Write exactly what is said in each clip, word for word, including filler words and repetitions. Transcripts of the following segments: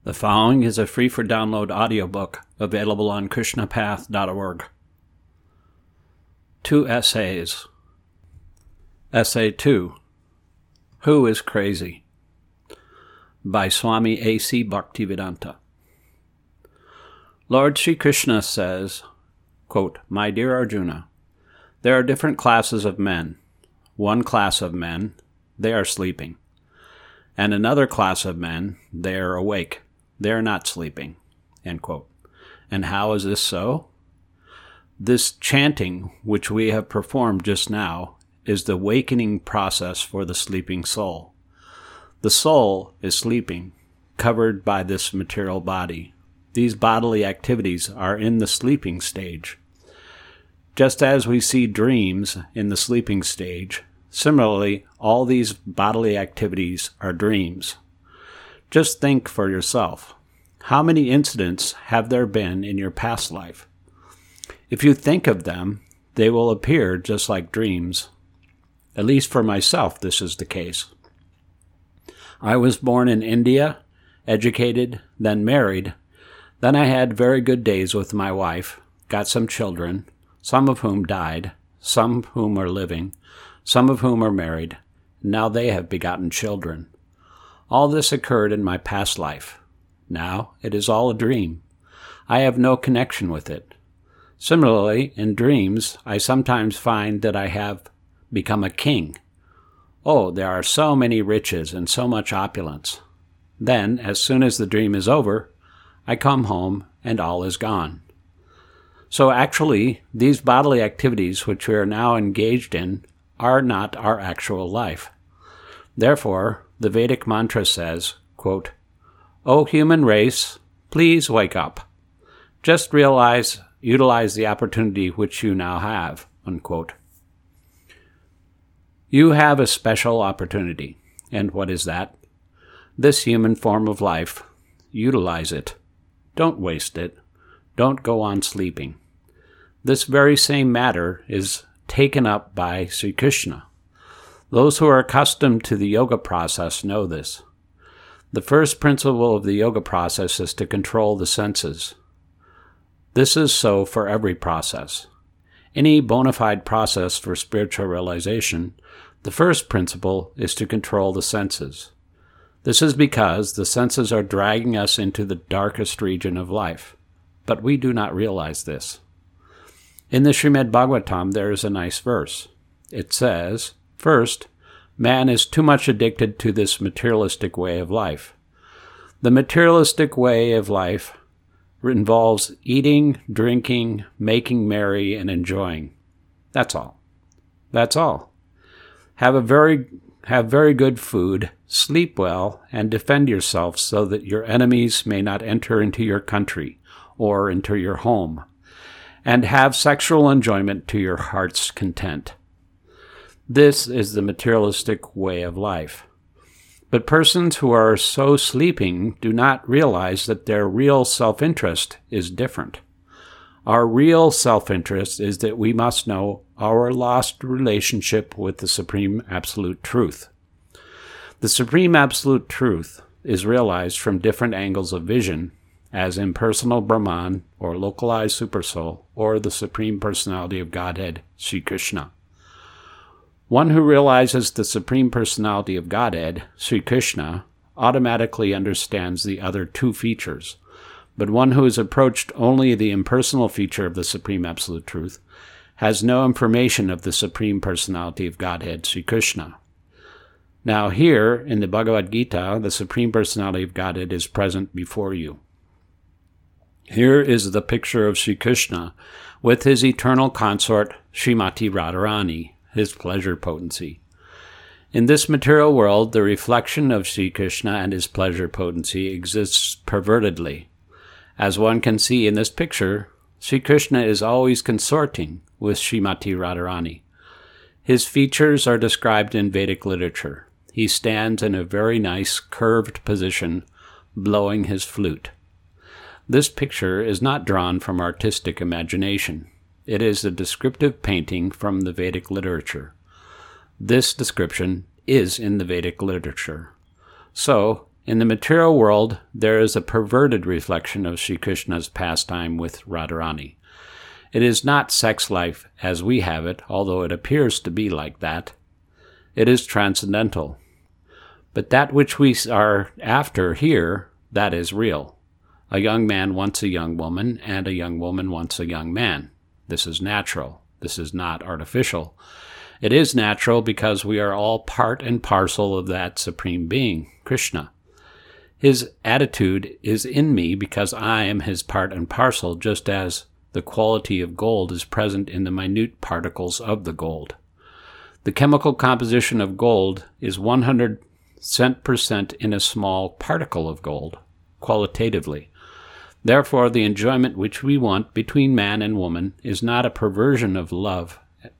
The following is a free-for-download audiobook available on krishna path dot org. Two essays. Essay two, Who is Crazy? By Swami A C Bhaktivedanta. Lord Sri Krishna says, quote, My dear Arjuna, there are different classes of men. One class of men, they are sleeping. And another class of men, they are awake. They are not sleeping. End quote. And how is this so? This chanting, which we have performed just now, is the wakening process for the sleeping soul. The soul is sleeping, covered by this material body. These bodily activities are in the sleeping stage. Just as we see dreams in the sleeping stage, similarly, all these bodily activities are dreams. Just think for yourself. How many incidents have there been in your past life? If you think of them, they will appear just like dreams. At least for myself, this is the case. I was born in India, educated, then married. Then I had very good days with my wife, got some children, some of whom died, some of whom are living, some of whom are married. Now they have begotten children. All this occurred in my past life. Now it is all a dream. I have no connection with it. Similarly, in dreams, I sometimes find that I have become a king. Oh, there are so many riches and so much opulence. Then, as soon as the dream is over, I come home and all is gone. So actually, these bodily activities which we are now engaged in are not our actual life. Therefore, the Vedic mantra says, quote, O human race, please wake up. Just realize, utilize the opportunity which you now have, unquote. You have a special opportunity. And what is that? This human form of life. Utilize it. Don't waste it. Don't go on sleeping. This very same matter is taken up by Sri Krishna. Those who are accustomed to the yoga process know this. The first principle of the yoga process is to control the senses. This is so for every process. Any bona fide process for spiritual realization, the first principle is to control the senses. This is because the senses are dragging us into the darkest region of life, but we do not realize this. In the Srimad Bhagavatam, there is a nice verse. It says, first, man is too much addicted to this materialistic way of life. The materialistic way of life involves eating, drinking, making merry, and enjoying. That's all. That's all. Have a very have very good food, sleep well, and defend yourself so that your enemies may not enter into your country or into your home, and have sexual enjoyment to your heart's content. This is the materialistic way of life. But persons who are so sleeping do not realize that their real self-interest is different. Our real self-interest is that we must know our lost relationship with the Supreme Absolute Truth. The Supreme Absolute Truth is realized from different angles of vision, as impersonal Brahman, or localized Supersoul, or the Supreme Personality of Godhead, Sri Krishna. One who realizes the Supreme Personality of Godhead, Sri Krishna, automatically understands the other two features, but one who has approached only the impersonal feature of the Supreme Absolute Truth has no information of the Supreme Personality of Godhead, Sri Krishna. Now here, in the Bhagavad Gita, the Supreme Personality of Godhead is present before you. Here is the picture of Sri Krishna with his eternal consort, Srimati Radharani, his pleasure potency. In this material world, the reflection of Sri Krishna and his pleasure potency exists pervertedly. As one can see in this picture, Sri Krishna is always consorting with Srimati Radharani. His features are described in Vedic literature. He stands in a very nice curved position, blowing his flute. This picture is not drawn from artistic imagination. It is a descriptive painting from the Vedic literature. This description is in the Vedic literature. So, In the material world, there is a perverted reflection of Sri Krishna's pastime with Radharani. It is not sex life as we have it, although it appears to be like that. It is transcendental. But that which we are after here, that is real. A young man wants a young woman, and a young woman wants a young man. This is natural. This is not artificial. It is natural because we are all part and parcel of that Supreme Being, Krishna. His attitude is in me because I am his part and parcel, just as the quality of gold is present in the minute particles of the gold. The chemical composition of gold is one hundred percent in a small particle of gold, qualitatively. Therefore, the enjoyment which we want between man and woman is not a perversion of love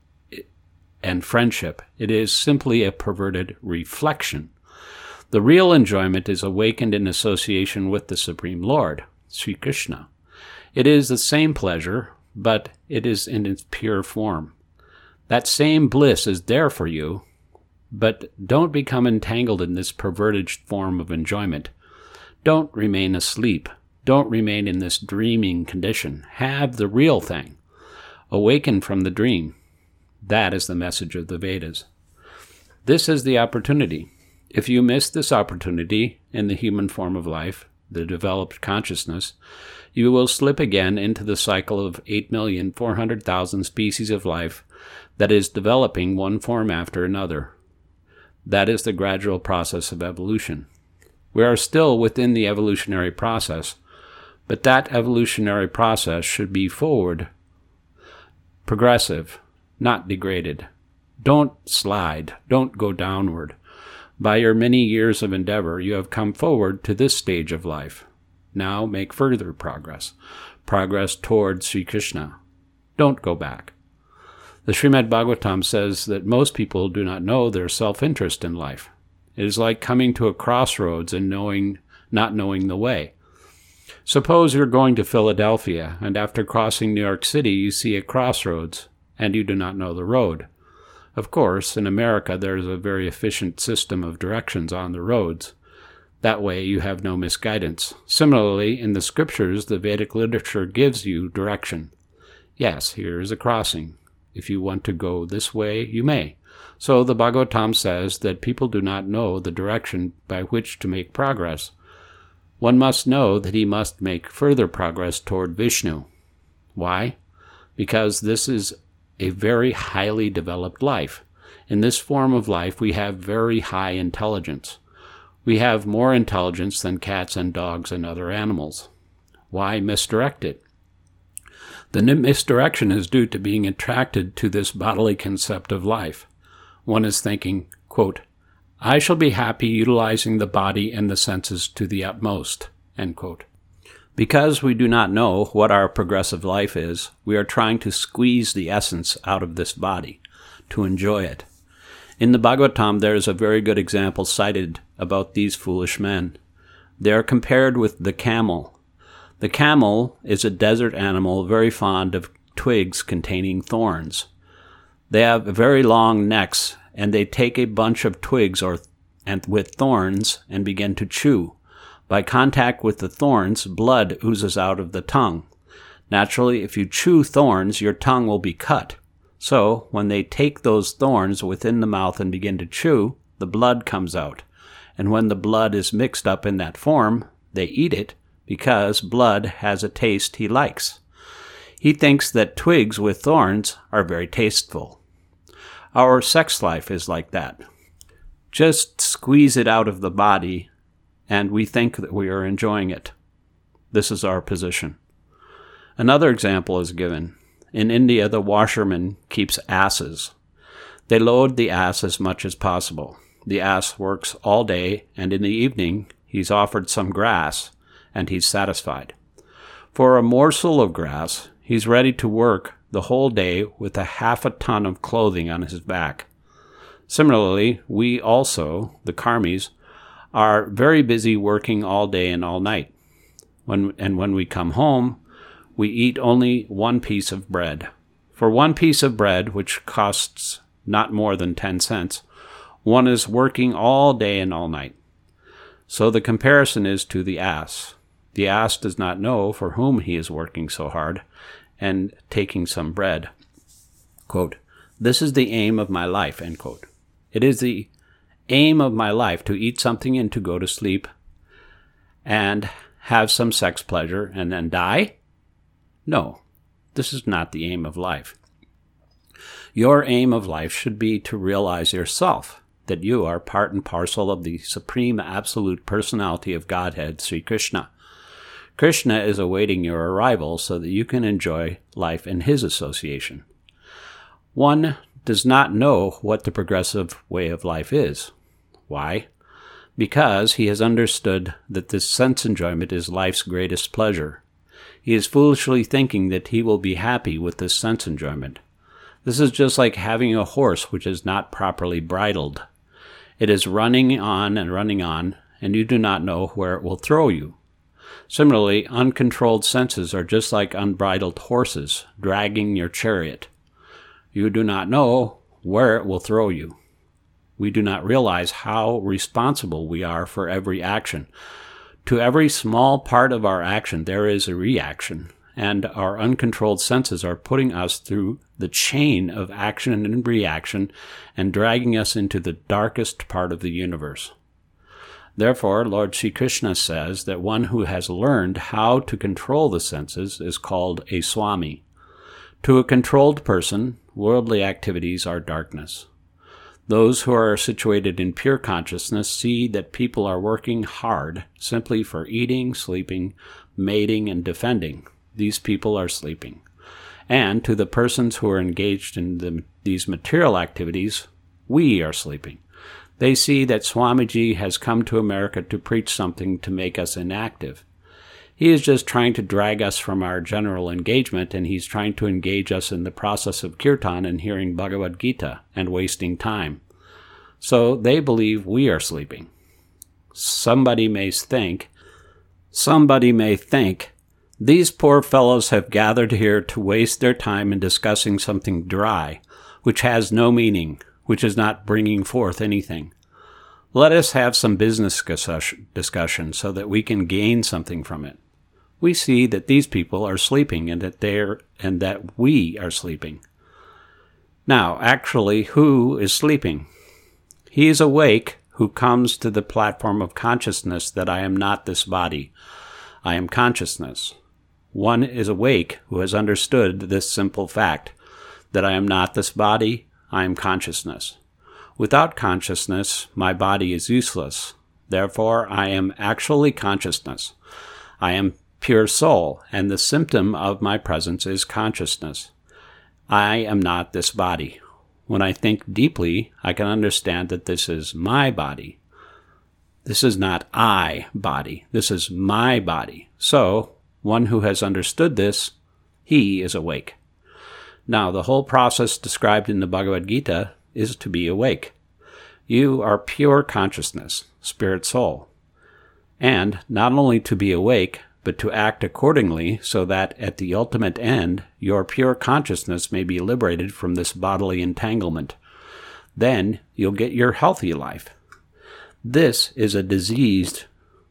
and friendship. It is simply a perverted reflection. The real enjoyment is awakened in association with the Supreme Lord, Sri Krishna. It is the same pleasure, but it is in its pure form. That same bliss is there for you, but don't become entangled in this perverted form of enjoyment. Don't remain asleep. Don't remain in this dreaming condition. Have the real thing. Awaken from the dream. That is the message of the Vedas. This is the opportunity. If you miss this opportunity in the human form of life, the developed consciousness, you will slip again into the cycle of eight million four hundred thousand species of life that is developing one form after another. That is the gradual process of evolution. We are still within the evolutionary process, but that evolutionary process should be forward, progressive, not degraded. Don't slide. Don't go downward. By your many years of endeavor, you have come forward to this stage of life. Now make further progress. Progress toward Sri Krishna. Don't go back. The Srimad Bhagavatam says that most people do not know their self-interest in life. It is like coming to a crossroads and knowing, not knowing the way. Suppose you're going to Philadelphia, and after crossing New York City, you see a crossroads, and you do not know the road. Of course, in America, there is a very efficient system of directions on the roads. That way, you have no misguidance. Similarly, in the scriptures, the Vedic literature gives you direction. Yes, here is a crossing. If you want to go this way, you may. So the Bhagavatam says that people do not know the direction by which to make progress. One must know that he must make further progress toward Vishnu. Why? Because this is a very highly developed life. In this form of life, we have very high intelligence. We have more intelligence than cats and dogs and other animals. Why misdirect it? The misdirection is due to being attracted to this bodily concept of life. One is thinking, quote, I shall be happy utilizing the body and the senses to the utmost, end quote. Because we do not know what our progressive life is, we are trying to squeeze the essence out of this body, to enjoy it. In the Bhagavatam, there is a very good example cited about these foolish men. They are compared with the camel. The camel is a desert animal very fond of twigs containing thorns. They have very long necks, and they take a bunch of twigs or and with thorns and begin to chew. By contact with the thorns, blood oozes out of the tongue. Naturally, if you chew thorns, your tongue will be cut. So, when they take those thorns within the mouth and begin to chew, the blood comes out. And when the blood is mixed up in that form, they eat it because blood has a taste he likes. He thinks that twigs with thorns are very tasteful. Our sex life is like that. Just squeeze it out of the body, and we think that we are enjoying it. This is our position. Another example is given. In India, the washerman keeps asses. They load the ass as much as possible. The ass works all day, and in the evening, he's offered some grass, and he's satisfied. For a morsel of grass, he's ready to work the whole day with a half a ton of clothing on his back. Similarly, we also, the karmis, are very busy working all day and all night. When, and when we come home, we eat only one piece of bread. For one piece of bread, which costs not more than ten cents, one is working all day and all night. So the comparison is to the ass. The ass does not know for whom he is working so hard and taking some bread. Quote, "This is the aim of my life," end quote. It is the aim of my life to eat something and to go to sleep and have some sex pleasure and then die? No, this is not the aim of life. Your aim of life should be to realize yourself, that you are part and parcel of the Supreme Absolute Personality of Godhead, Sri Krishna. Krishna is awaiting your arrival so that you can enjoy life in his association. One does not know what the progressive way of life is. Why? Because he has understood that this sense enjoyment is life's greatest pleasure. He is foolishly thinking that he will be happy with this sense enjoyment. This is just like having a horse which is not properly bridled. It is running on and running on, and you do not know where it will throw you. Similarly, uncontrolled senses are just like unbridled horses dragging your chariot. You do not know where it will throw you. We do not realize how responsible we are for every action. To every small part of our action, there is a reaction, and our uncontrolled senses are putting us through the chain of action and reaction and dragging us into the darkest part of the universe. Therefore, Lord Sri Krishna says that one who has learned how to control the senses is called a Swami. To a controlled person, worldly activities are darkness. Those who are situated in pure consciousness see that people are working hard simply for eating, sleeping, mating, and defending. These people are sleeping. And to the persons who are engaged in the, these material activities, we are sleeping. They see that Swamiji has come to America to preach something to make us inactive. He is just trying to drag us from our general engagement, and he's trying to engage us in the process of kirtan and hearing Bhagavad Gita and wasting time. So they believe we are sleeping. Somebody may think, somebody may think, these poor fellows have gathered here to waste their time in discussing something dry, which has no meaning, which is not bringing forth anything. Let us have some business discussion so that we can gain something from it. We see that these people are sleeping and that they're and that we are sleeping. Now, actually, who is sleeping? He is awake who comes to the platform of consciousness that I am not this body. I am consciousness. One is awake who has understood this simple fact, that I am not this body, I am consciousness. Without consciousness, my body is useless. Therefore, I am actually consciousness. I am pure soul, and the symptom of my presence is consciousness. I am not this body. When I think deeply, I can understand that this is my body. This is not I body. This is my body. So, one who has understood this, he is awake. Now, the whole process described in the Bhagavad Gita is to be awake. You are pure consciousness, spirit soul. And not only to be awake, but to act accordingly so that at the ultimate end, your pure consciousness may be liberated from this bodily entanglement. Then you'll get your healthy life. This is a diseased,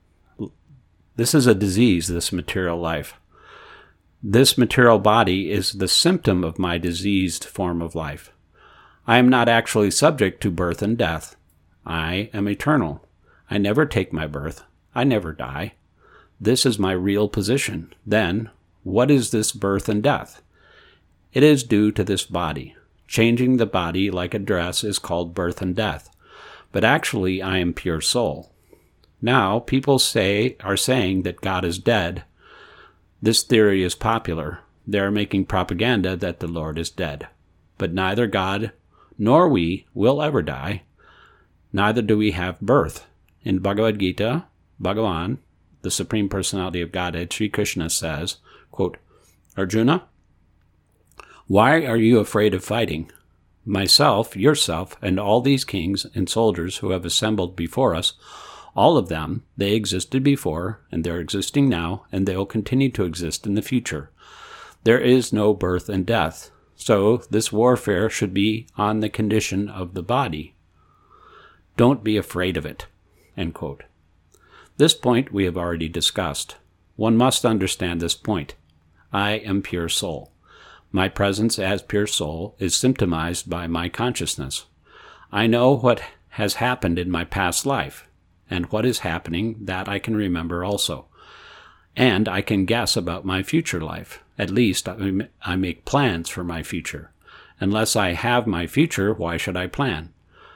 this is a disease, this material life. This material body is the symptom of my diseased form of life. I am not actually subject to birth and death. I am eternal. I never take my birth. I never die. This is my real position. Then, what is this birth and death? It is due to this body. Changing the body like a dress is called birth and death. But actually, I am pure soul. Now, people say are saying that God is dead. This theory is popular. They are making propaganda that the Lord is dead. But neither God nor we will ever die. Neither do we have birth. In Bhagavad Gita, Bhagavan, the Supreme Personality of Godhead, Sri Krishna says, quote, Arjuna, why are you afraid of fighting? Myself, yourself, and all these kings and soldiers who have assembled before us, all of them, they existed before, and they're existing now, and they will continue to exist in the future. There is no birth and death, so this warfare should be on the condition of the body. Don't be afraid of it. End quote. This point we have already discussed. One must understand this point. I am pure soul. My presence as pure soul is symptomized by my consciousness. I know what has happened in my past life, and what is happening that I can remember also. And I can guess about my future life. At least I make plans for my future. Unless I have my future, why should I plan?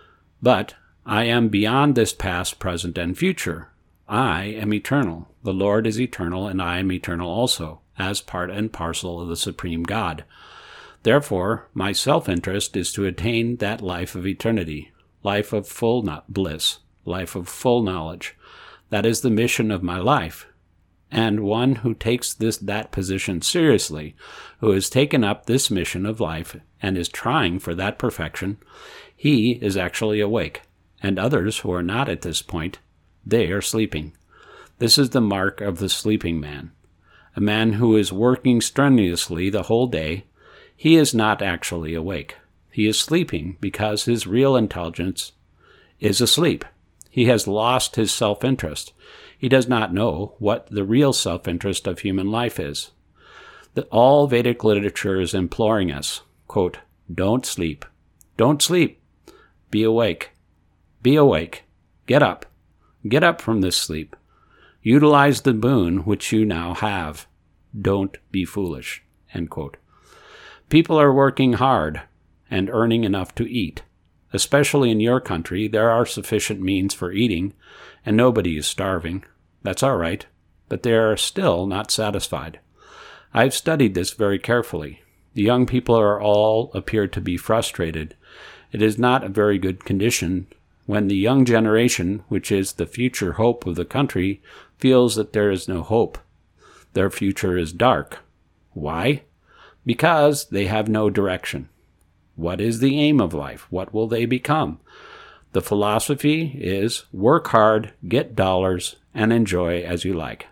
But I am beyond this past, present, and future. I am eternal. The Lord is eternal, and I am eternal also, as part and parcel of the Supreme God. Therefore, my self-interest is to attain that life of eternity, life of full bliss, life of full knowledge. That is the mission of my life. And one who takes this that position seriously, who has taken up this mission of life and is trying for that perfection, he is actually awake. And others who are not at this point, they are sleeping. This is the mark of the sleeping man. A man who is working strenuously the whole day, he is not actually awake. He is sleeping because his real intelligence is asleep. He has lost his self-interest. He does not know what the real self-interest of human life is. The, all Vedic literature is imploring us, quote, don't sleep. Don't sleep. Be awake. Be awake. Get up. Get up from this sleep. Utilize the boon which you now have. Don't be foolish. End quote. People are working hard and earning enough to eat. Especially in your country, there are sufficient means for eating, and nobody is starving. That's all right, but they are still not satisfied. I've studied this very carefully. The young people are all appear to be frustrated. It is not a very good condition when the young generation, which is the future hope of the country, feels that there is no hope. Their future is dark. Why? Because they have no direction. What is the aim of life? What will they become? The philosophy is work hard, get dollars, and enjoy as you like.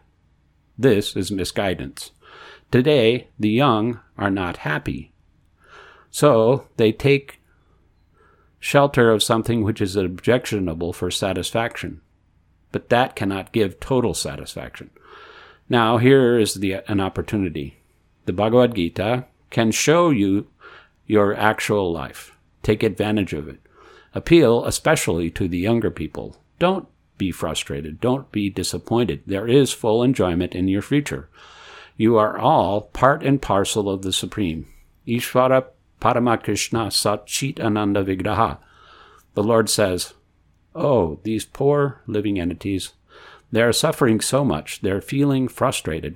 This is misguidance. Today, the young are not happy. So they take shelter of something which is objectionable for satisfaction. But that cannot give total satisfaction. Now, here is the, an opportunity. The Bhagavad Gita can show you your actual life. Take advantage of it. Appeal especially to the younger people. Don't be frustrated. Don't be disappointed. There is full enjoyment in your future. You are all part and parcel of the Supreme. Ishvara Paramakrishna Sat Chit Ananda Vigraha. The Lord says, oh, these poor living entities, they are suffering so much, they're feeling frustrated.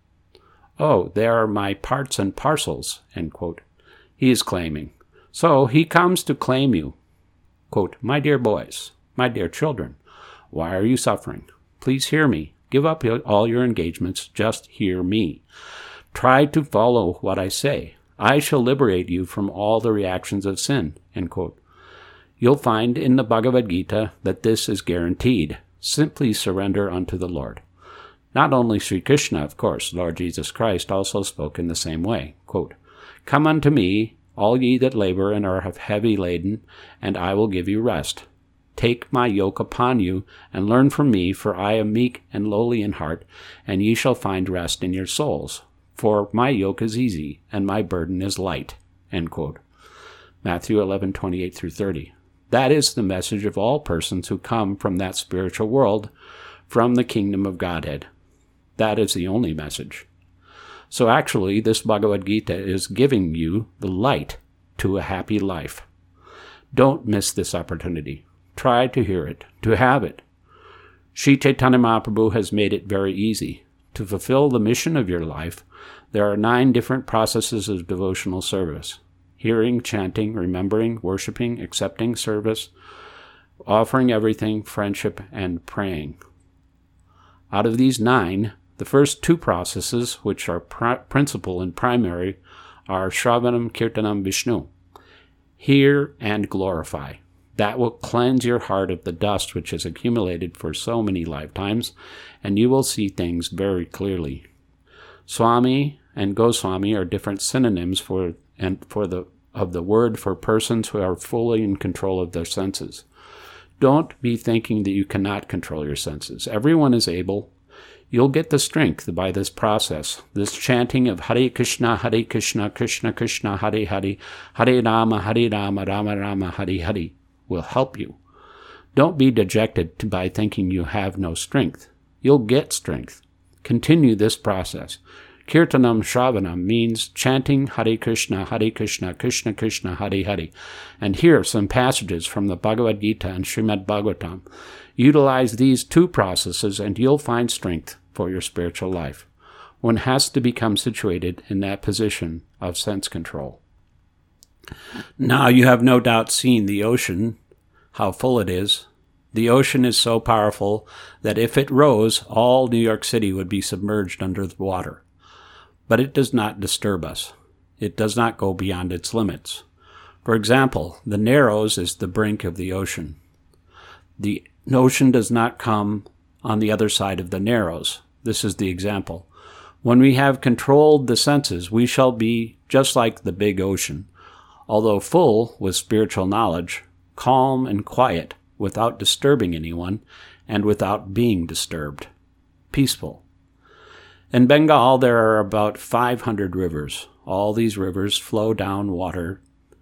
Oh, they are my parts and parcels, end quote. He is claiming. So he comes to claim you. Quote, my dear boys, my dear children, why are you suffering? Please hear me. Give up all your engagements. Just hear me. Try to follow what I say. I shall liberate you from all the reactions of sin, end quote. You'll find in the Bhagavad Gita that this is guaranteed. Simply surrender unto the Lord. Not only Sri Krishna, of course, Lord Jesus Christ also spoke in the same way. Quote, come unto me, all ye that labor and are heavy laden, and I will give you rest. Take my yoke upon you, and learn from me, for I am meek and lowly in heart, and ye shall find rest in your souls. For my yoke is easy, and my burden is light. End quote. Matthew eleven, twenty-eight through thirty. That is the message of all persons who come from that spiritual world, from the kingdom of Godhead. That is the only message. So actually, this Bhagavad Gita is giving you the light to a happy life. Don't miss this opportunity. Try to hear it, to have it. Sri Chaitanya Mahaprabhu has made it very easy. To fulfill the mission of your life, there are nine different processes of devotional service. Hearing, chanting, remembering, worshiping, accepting service, offering everything, friendship, and praying. Out of these nine, the first two processes, which are pri- principal and primary, are Shravanam, Kirtanam, Vishnu. Hear and glorify. That will cleanse your heart of the dust which has accumulated for so many lifetimes, and you will see things very clearly. Swami and Goswami are different synonyms for and for the of the word for persons who are fully in control of their senses. Don't be thinking that you cannot control your senses. Everyone is able. You'll get the strength by this process. This chanting of Hare Krishna, Hare Krishna, Krishna Krishna, Hare Hare, Hare Rama, Hare Rama, Rama Rama, Hare Hare will help you. Don't be dejected by thinking you have no strength. You'll get strength. Continue this process. Kirtanam Shravanam means chanting Hare Krishna, Hare Krishna, Krishna Krishna, Hare Hare. And here are some passages from the Bhagavad Gita and Srimad Bhagavatam. Utilize these two processes and you'll find strength for your spiritual life. One has to become situated in that position of sense control. Now you have no doubt seen the ocean, how full it is. The ocean is so powerful that if it rose, all New York City would be submerged under the water. But it does not disturb us. It does not go beyond its limits. For example, the Narrows is the brink of the ocean. The ocean does not come on the other side of the Narrows. This is the example. When we have controlled the senses, we shall be just like the big ocean, although full with spiritual knowledge, calm and quiet, without disturbing anyone, and without being disturbed. Peaceful. In Bengal, there are about five hundred rivers. All these rivers flow down water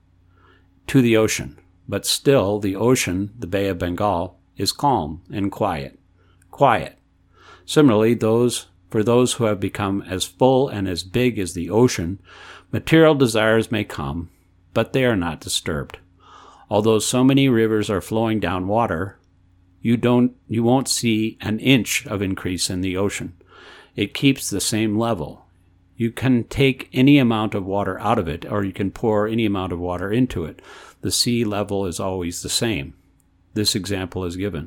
to the ocean, but still the ocean, the Bay of Bengal, is calm and quiet. Quiet. Similarly, those for those who have become as full and as big as the ocean, material desires may come, but they are not disturbed. Although so many rivers are flowing down water, you don't you won't see an inch of increase in the ocean. It keeps the same level. You can take any amount of water out of it, or you can pour any amount of water into it. The sea level is always the same. This example is given.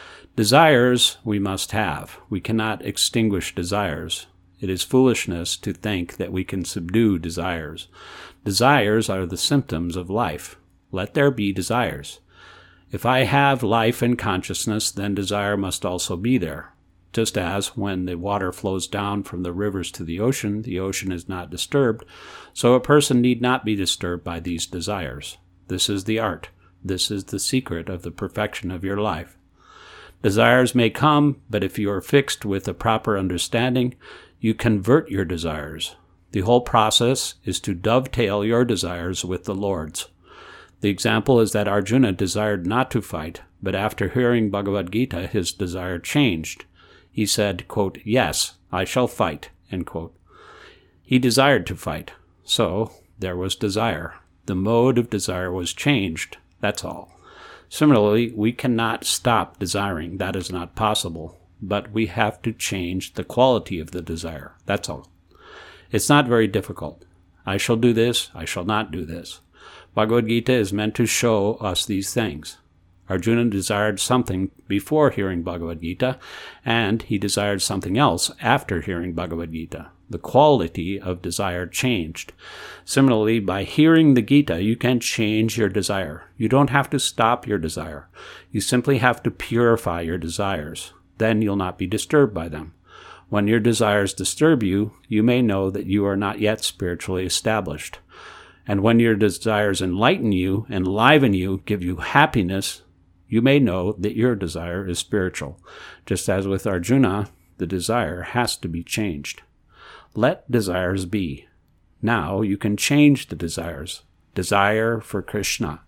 Desires we must have. We cannot extinguish desires. It is foolishness to think that we can subdue desires. Desires are the symptoms of life. Let there be desires. If I have life and consciousness, then desire must also be there. Just as when the water flows down from the rivers to the ocean, the ocean is not disturbed, so a person need not be disturbed by these desires. This is the art. This is the secret of the perfection of your life. Desires may come, but if you are fixed with a proper understanding, you convert your desires. The whole process is to dovetail your desires with the Lord's. The example is that Arjuna desired not to fight, but after hearing Bhagavad Gita, his desire changed. He said, quote, "Yes, I shall fight," end quote. He desired to fight, so there was desire. The mode of desire was changed, that's all. Similarly, we cannot stop desiring. That is not possible. But we have to change the quality of the desire. That's all. It's not very difficult. I shall do this. I shall not do this. Bhagavad Gita is meant to show us these things. Arjuna desired something before hearing Bhagavad Gita, and he desired something else after hearing Bhagavad Gita. The quality of desire changed. Similarly, by hearing the Gita, you can change your desire. You don't have to stop your desire. You simply have to purify your desires. Then you'll not be disturbed by them. When your desires disturb you, you may know that you are not yet spiritually established. And when your desires enlighten you, enliven you, give you happiness, you may know that your desire is spiritual. Just as with Arjuna, the desire has to be changed. Let desires be. Now you can change the desires. Desire for Krishna.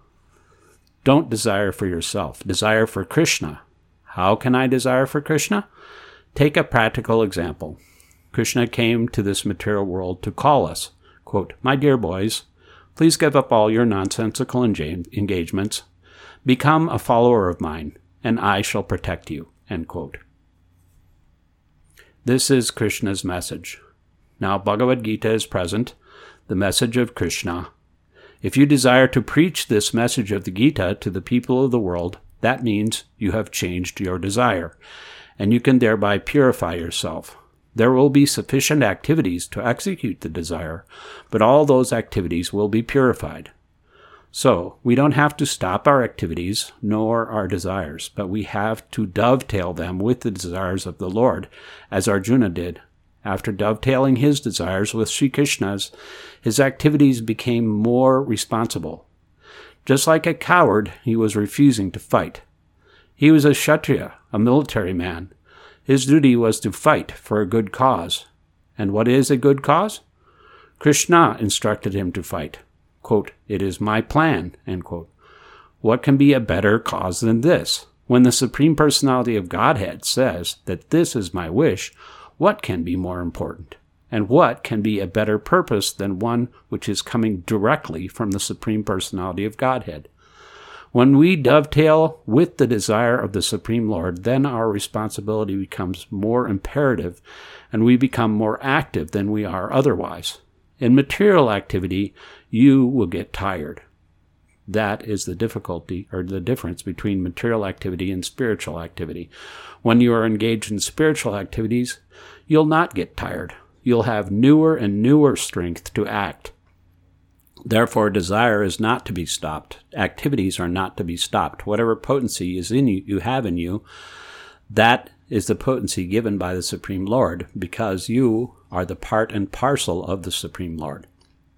Don't desire for yourself. Desire for Krishna. How can I desire for Krishna? Take a practical example. Krishna came to this material world to call us, quote, "My dear boys, please give up all your nonsensical engagements. Become a follower of mine, and I shall protect you," end quote. This is Krishna's message. Now Bhagavad Gita is present, the message of Krishna. If you desire to preach this message of the Gita to the people of the world, that means you have changed your desire, and you can thereby purify yourself. There will be sufficient activities to execute the desire, but all those activities will be purified. So, we don't have to stop our activities, nor our desires, but we have to dovetail them with the desires of the Lord, as Arjuna did. After dovetailing his desires with Sri Krishna's, his activities became more responsible. Just like a coward, he was refusing to fight. He was a Kshatriya, a military man. His duty was to fight for a good cause. And what is a good cause? Krishna instructed him to fight. Quote, "It is my plan," end quote. What can be a better cause than this? When the Supreme Personality of Godhead says that this is my wish, what can be more important? And what can be a better purpose than one which is coming directly from the Supreme Personality of Godhead? When we dovetail with the desire of the Supreme Lord, then our responsibility becomes more imperative and we become more active than we are otherwise. In material activity, you will get tired. That is the difficulty or the difference between material activity and spiritual activity. When you are engaged in spiritual activities, you'll not get tired. You'll have newer and newer strength to act. Therefore, desire is not to be stopped. Activities are not to be stopped. Whatever potency is in you, you have in you, that is the potency given by the Supreme Lord, because you are the part and parcel of the Supreme Lord.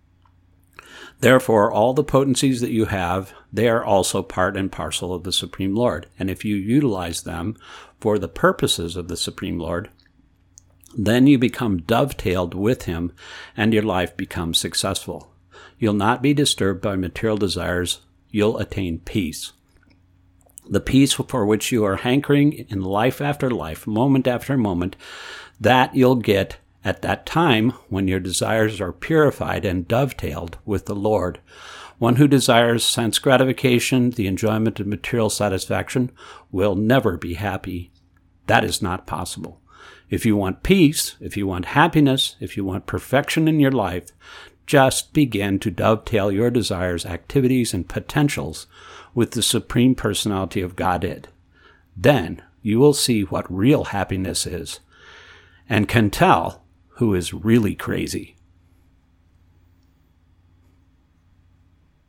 Therefore, all the potencies that you have, they are also part and parcel of the Supreme Lord. And if you utilize them for the purposes of the Supreme Lord, then you become dovetailed with him and your life becomes successful. You'll not be disturbed by material desires. You'll attain peace. The peace for which you are hankering in life after life, moment after moment, that you'll get at that time when your desires are purified and dovetailed with the Lord. One who desires sense gratification, the enjoyment of material satisfaction, will never be happy. That is not possible. If you want peace, if you want happiness, if you want perfection in your life, just begin to dovetail your desires, activities, and potentials with the Supreme Personality of Godhead. Then you will see what real happiness is and can tell who is really crazy.